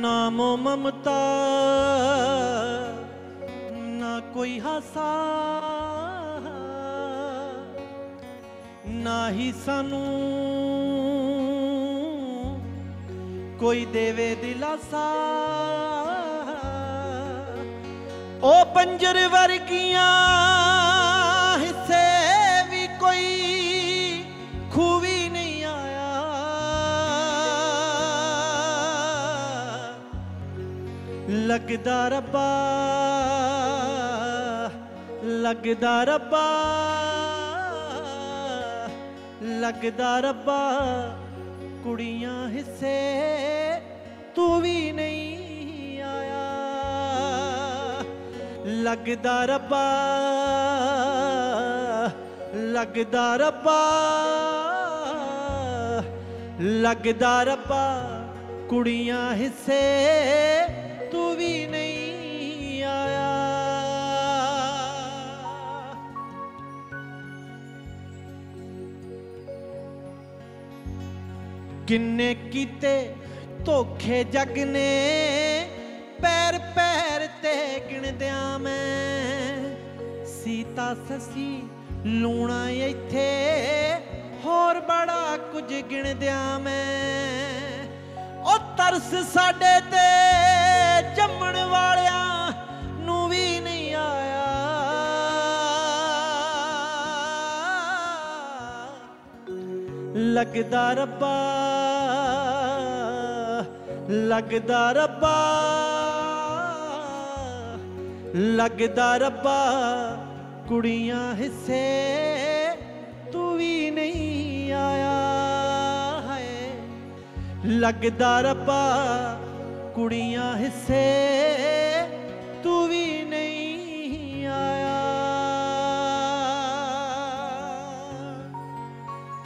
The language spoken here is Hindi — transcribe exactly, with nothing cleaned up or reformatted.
नामो ममता ना कोई हासा ना ही सानू कोई देवे दिलासा। ओ पंजर वर्गियां हिस्से भी कोई खूबी नहीं आया। लगदा रब्बा लगदा रब्बा लगदा रब्बा कुड़ियां हिस्से तू भी नहीं आया। लगदा रब्बा लगदा रब्बा लगदा रब्बा कुड़ियां हिस्से तू भी नहीं आया। किन्ने कीते धोखे जग ने पैर पैर ते गिणदियां मैं। सीता ससी लूणा इत्थे होर बड़ा कुछ गिणदियां मैं। ओ तरस साडे ते जम्मण वालियां नू भी नहीं आया। लगदा रब्बा लगदा रब्बा लगदा रब्बा कुड़ियां हिस्से तू भी नहीं आया है। लगदा रब्बा कुड़ियां हिस्से